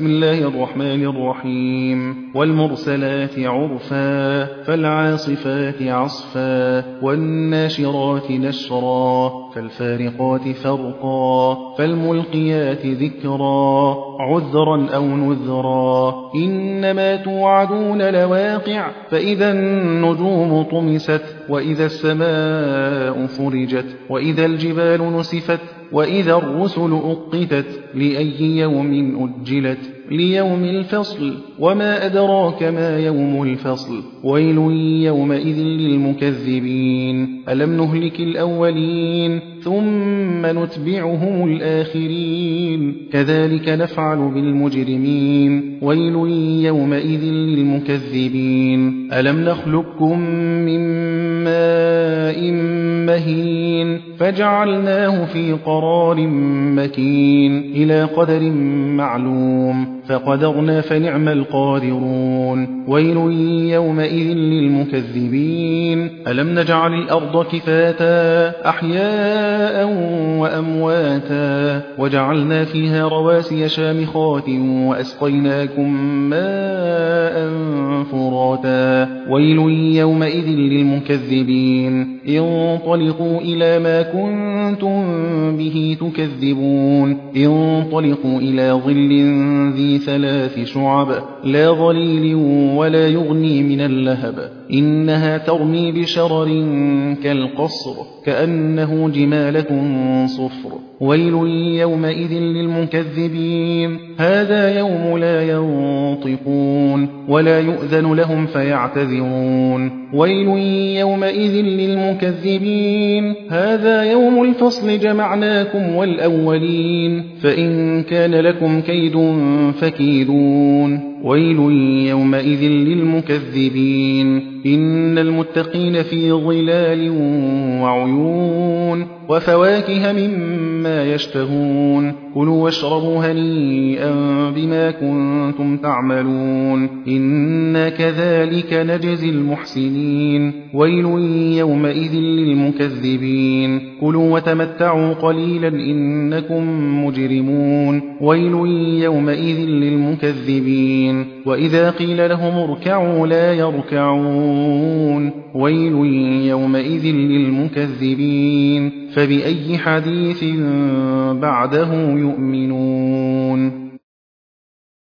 بسم الله الرحمن الرحيم والمرسلات عرفا فالعاصفات عصفا والناشرات نشرا فالفارقات فرقا فالملقيات ذكرا عذرا أو نذرا إنما توعدون لواقع فإذا النجوم طمست وإذا السماء فرجت وإذا الجبال نسفت وإذا الرسل أقتت لأي يوم أجلت ليوم الفصل وما أدراك ما يوم الفصل ويل يومئذ للمكذبين ألم نهلك الأولين ثم نتبعهم الآخرين كذلك نفعل بالمجرمين ويل يومئذ للمكذبين ألم نخلقكم من ماء مهين فجعلناه في قرار مكين إلى قدر معلوم فقدرنا فنعم القادرون ويل يومئذ للمكذبين ألم نجعل الأرض كفاتا أحياء وأمواتا وجعلنا فيها رواسي شامخات وأسقيناكم ماء فراتا ويل يومئذ للمكذبين انطلقوا إلى ما كنتم به تكذبون انطلقوا إلى ظل ذي 3 شعب لا ظليل ولا يغني من اللهب إنها ترمي بشرر كالقصر كأنه جمالة صفر ويل يومئذ للمكذبين هذا يوم لا ينطقون ولا يؤذن لهم فيعتذرون ويل يومئذ للمكذبين هذا يوم الفصل جمعناكم والأولين فإن كان لكم كيد فكيدون ويل يومئذ للمكذبين إن المتقين في ظلال وعيون وفواكه مما يشتهون كلوا واشربوا هنيئا بما كنتم تعملون إنا كذلك نجزي المحسنين ويل يومئذ للمكذبين كلوا وتمتعوا قليلا إنكم مجرمون ويل يومئذ للمكذبين وإذا قيل لهم اركعوا لا يركعون ويل يومئذ للمكذبين فبأي حديث بعده يؤمنون